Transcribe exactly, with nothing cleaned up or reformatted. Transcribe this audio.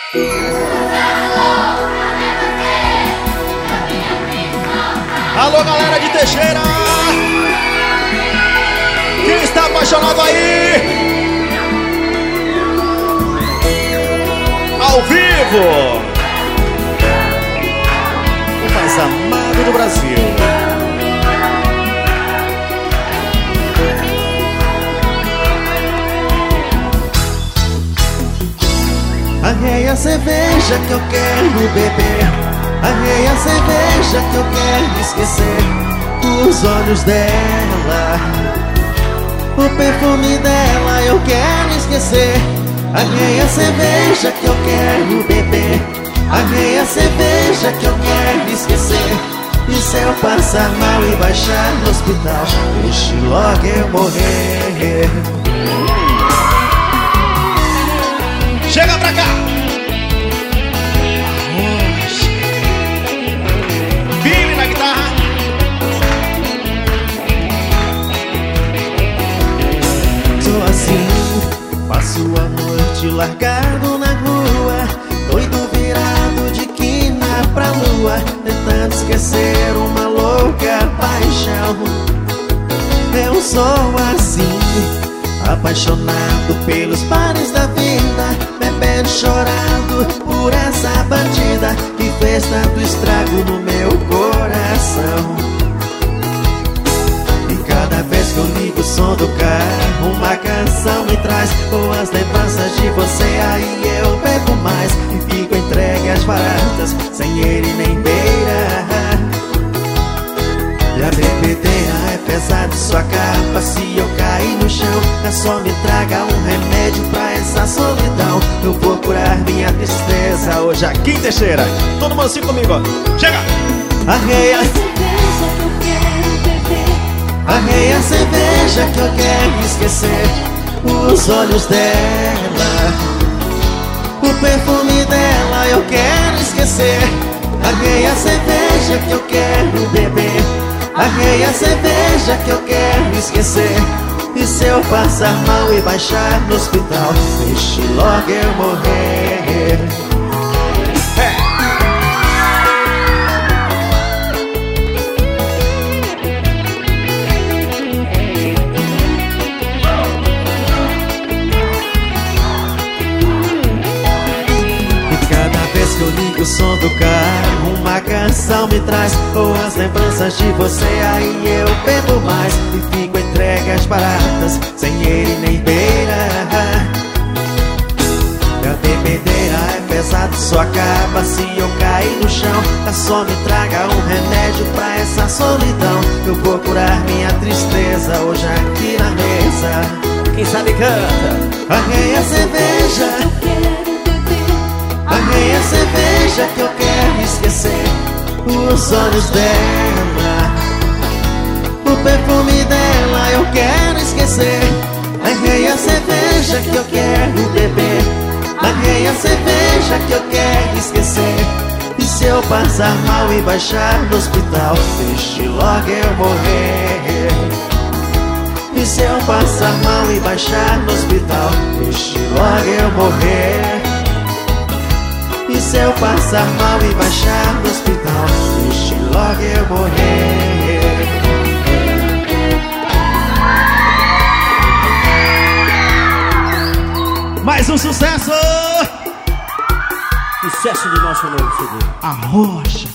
Alô, galera de Teixeira, quem está apaixonado aí? Ao vivo, o mais amado do Brasil. Arrei a cerveja que eu quero beber, arrei a cerveja que eu quero esquecer. Os olhos dela, o perfume dela eu quero esquecer. Arrei a cerveja que eu quero beber, arrei a cerveja que eu quero esquecer. E se eu passar mal e baixar no hospital, deixe logo eu morrer. Chega pra cá! Billy na guitarra. Sou assim, passo a noite largado na rua, doido virado de quina pra lua, tentando esquecer uma louca paixão. Eu sou assim, apaixonado pelos bares da vida, bebendo, chorando por essa bandida que fez tanto estrago no meu coração. E cada vez que eu ligo o som do carro, uma canção me traz boas lembranças de você. Aí eu bebo mais e fico entregue às baratas, sem ele nem beira. E a bebedeira é pesada, sua capa, se eu cair no chão, é só me traga um remédio pra essa solidão. Eu vou curar minha tristeza hoje aqui em Teixeira. Todo mundo assim comigo, ó. Chega! Arrei a cerveja que eu quero beber, arrei a cerveja que eu quero esquecer. Os olhos dela, o perfume dela eu quero esquecer. Arrei a cerveja que eu quero beber, arrei a cerveja que eu quero esquecer. E se eu passar mal e baixar no hospital, deixe logo eu morrer. É. E cada vez que eu ligo o som do carro, uma canção me traz boas lembranças de você. Aí eu bebo mais e fico entregue às baratas, sem ele nem beira. Minha bebedeira é pesada, só acaba se eu cair no chão. É só me traga um remédio pra essa solidão. Eu vou curar minha tristeza hoje aqui na mesa. Quem sabe canta. Arrei a cerveja, arrei a cerveja que eu quero esquecer. Os olhos dela, o perfume dela eu quero esquecer. Arrei a cerveja que eu quero beber, arrei a cerveja que eu quero esquecer. E se eu passar mal e baixar no hospital, deixe logo eu morrer. E se eu passar mal e baixar no hospital, deixe logo eu morrer. E se eu passar mal e baixar no hospital, deixe logo eu morrer. Mais um sucesso! Sucesso do nosso novo C D. A Rocha.